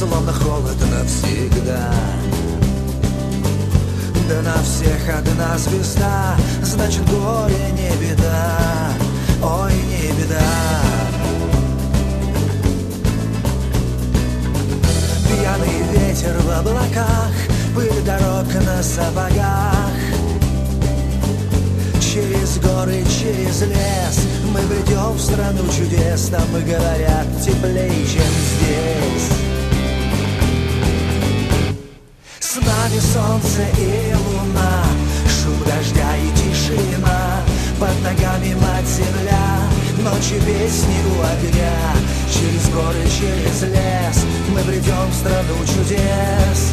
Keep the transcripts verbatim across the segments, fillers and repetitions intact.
словно холод навсегда. Да на всех одна звезда, значит горе не беда, ой, не беда. Пьяный ветер в облаках, пыль дорог на сапогах. Через горы, через лес мы бредем в страну чудес. Там, говорят, теплее, чем здесь. С нами солнце и луна, шум дождя и тишина. Под ногами мать земля, ночью песни у огня. Через горы, через лес мы бредем в страну чудес.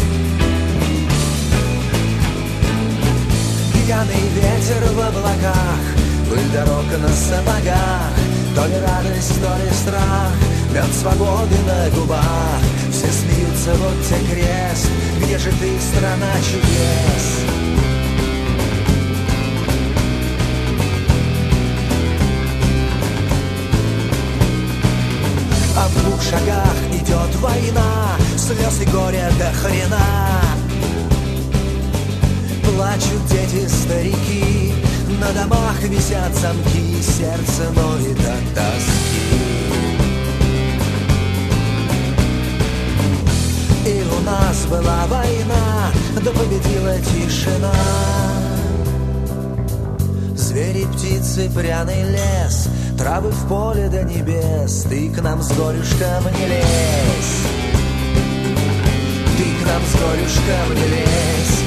Пьяный ветер в облаках, пыль дорог на сапогах. То ли радость, то ли страх, мед свободы на губах. Все смеются, вот тебе крест, где же ты, страна чудес? А в двух шагах идет война, слез и горя до хрена. Плачут дети, старики, на домах висят замки, сердце ноет от тоски. И у нас была война, да победила тишина. Звери, птицы, пряный лес, травы в поле до небес. Ты к нам с горюшком не лезь, ты к нам с горюшком не лезь.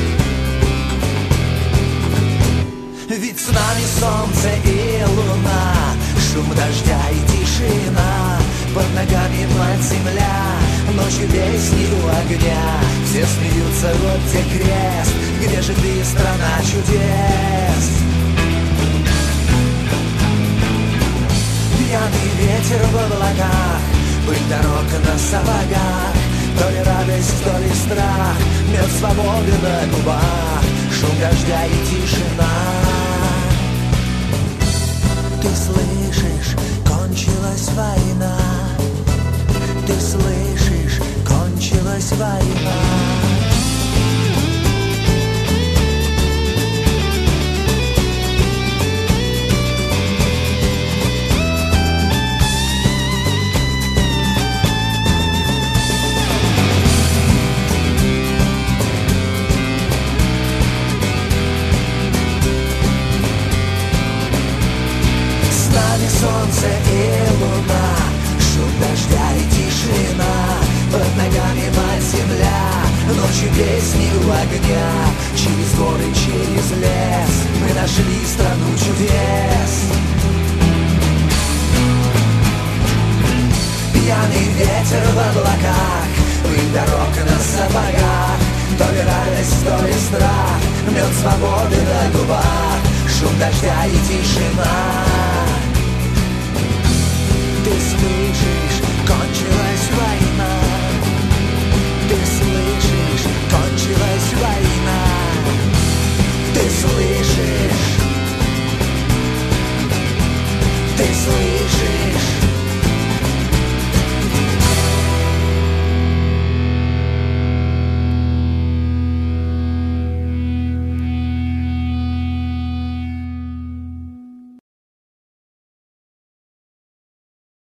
Ведь с нами солнце и луна, шум дождя и тишина. Под ногами мать земля, ночью песни у огня. Все смеются, вот тебе крест, где же ты, страна чудес? Пьяный ветер в облаках, пыль дорог на сапогах. То ли радость, то ли страх, мед свободы на губах. Шум дождя и тишина. Ты слышишь, кончилась война. Ты слышишь, кончилась война. Солнце и луна, шум дождя и тишина. Под ногами мать земля, ночью песни у огня. Через горы, через лес мы нашли страну чудес. Пьяный ветер в облаках, пыль дорог на сапогах. То ли радость, то ли страх, мед свободы на губах. Шум дождя и тишина. Ты слышишь, кончилась война. Ты слышишь, кончилась война. Ты слышишь, ты слышишь.